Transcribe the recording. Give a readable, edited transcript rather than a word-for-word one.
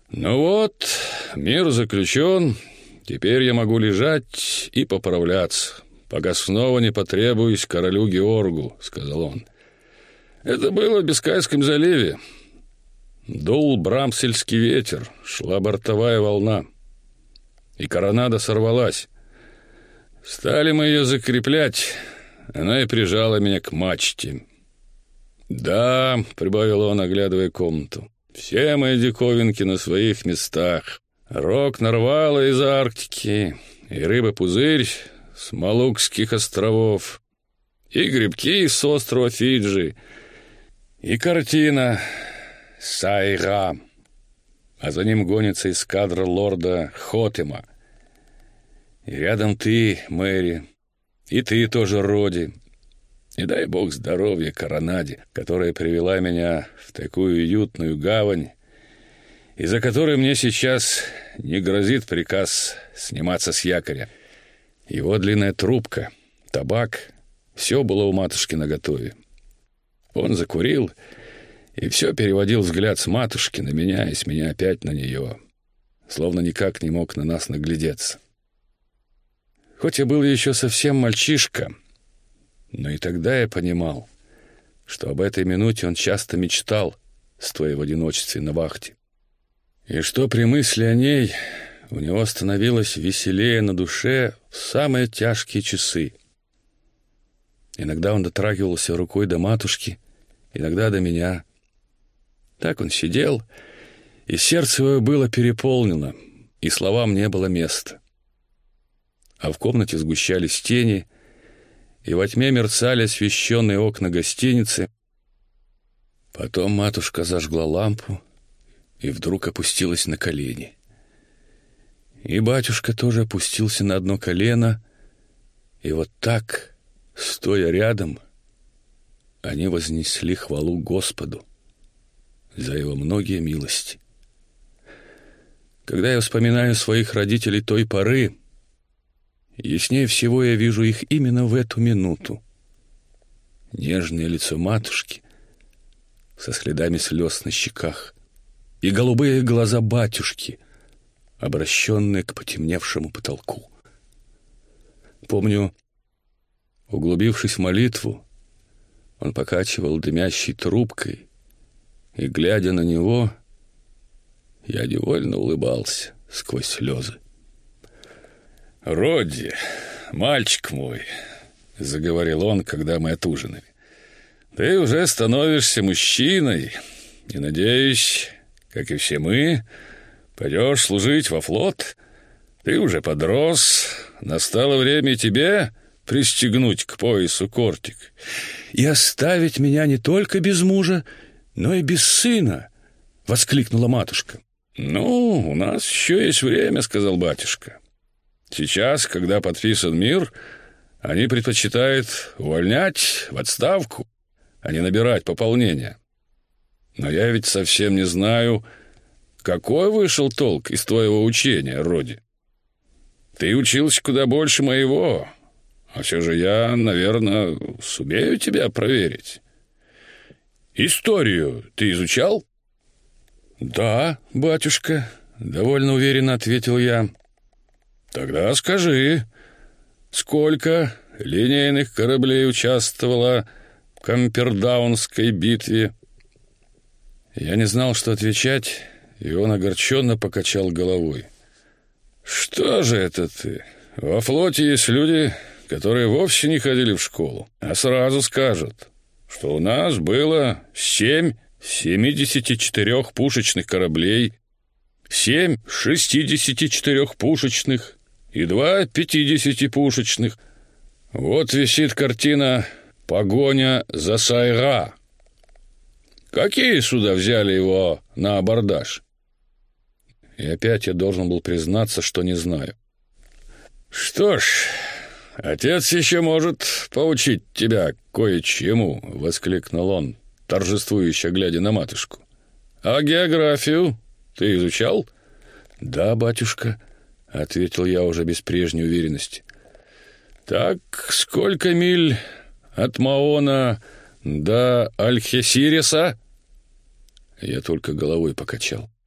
Ну вот, мир заключен, теперь я могу лежать и поправляться, пока снова не потребуюсь королю Георгу, сказал он. Это было в Бискайском заливе. Дул брамсельский ветер, шла бортовая волна, и коронада сорвалась. Стали мы ее закреплять, она и прижала меня к мачте. «Да», — прибавил он, оглядывая комнату, — «все мои диковинки на своих местах. Рог нарвала из Арктики, и рыба-пузырь с Малукских островов, и грибки с острова Фиджи, и картина Сайра, а за ним гонится эскадра лорда Хотема. И рядом ты, Мэри, и ты тоже, Роди. И дай бог здоровья коронаде, которая привела меня в такую уютную гавань, и за которой мне сейчас не грозит приказ сниматься с якоря. Его длинная трубка, табак — все было у матушки наготове. Он закурил и все переводил взгляд с матушки на меня и с меня опять на нее, словно никак не мог на нас наглядеться. Хоть я был еще совсем мальчишка, но и тогда я понимал, что об этой минуте он часто мечтал, стоя в одиночестве на вахте, и что при мысли о ней у него становилось веселее на душе в самые тяжкие часы. Иногда он дотрагивался рукой до матушки, иногда до меня. Так он сидел, и сердце его было переполнено, и словам не было места. А в комнате сгущались тени, и во тьме мерцали освещенные окна гостиницы. Потом матушка зажгла лампу и вдруг опустилась на колени. И батюшка тоже опустился на одно колено, и вот так, стоя рядом, они вознесли хвалу Господу за его многие милости. Когда я вспоминаю своих родителей той поры, яснее всего я вижу их именно в эту минуту. Нежное лицо матушки со следами слез на щеках и голубые глаза батюшки, обращенные к потемневшему потолку. Помню, углубившись в молитву, он покачивал дымящей трубкой, и, глядя на него, я невольно улыбался сквозь слезы. «Родди, мальчик мой», — заговорил он, когда мы отужинали, — «ты уже становишься мужчиной, и, надеюсь, как и все мы, пойдешь служить во флот. Ты уже подрос, настало время тебе пристегнуть к поясу кортик и оставить меня не только без мужа, но и без сына», — воскликнула матушка. «Ну, у нас еще есть время», — сказал батюшка. «Сейчас, когда подписан мир, они предпочитают увольнять в отставку, а не набирать пополнение. Но я ведь совсем не знаю, какой вышел толк из твоего учения, Роди. Ты учился куда больше моего, а все же я, наверное, сумею тебя проверить. Историю ты изучал?» «Да, батюшка», — довольно уверенно ответил я. «Тогда скажи, сколько линейных кораблей участвовало в Кампердаунской битве?» Я не знал, что отвечать, и он огорченно покачал головой. «Что же это ты? Во флоте есть люди, которые вовсе не ходили в школу, а сразу скажут, что у нас было 7 74-пушечных кораблей, 7 64-пушечных и 2 50-пушечных. Вот висит картина «Погоня за Сайра». Какие суда взяли его на абордаж?» И опять я должен был признаться, что не знаю. «Что ж, отец еще может поучить тебя кое-чему», — воскликнул он, торжествующе глядя на матушку. «А географию ты изучал?» «Да, батюшка», — ответил я уже без прежней уверенности. «Так сколько миль от Маона до Альхесириса?» Я только головой покачал.